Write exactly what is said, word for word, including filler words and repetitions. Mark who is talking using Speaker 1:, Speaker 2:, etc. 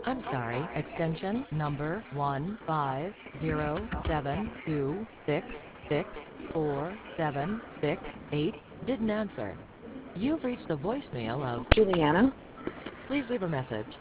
Speaker 1: I'm sorry, extension number one five zero seven two six six four seven six eight didn't answer. You've reached the voicemail of
Speaker 2: Juliana?
Speaker 1: Please leave a message.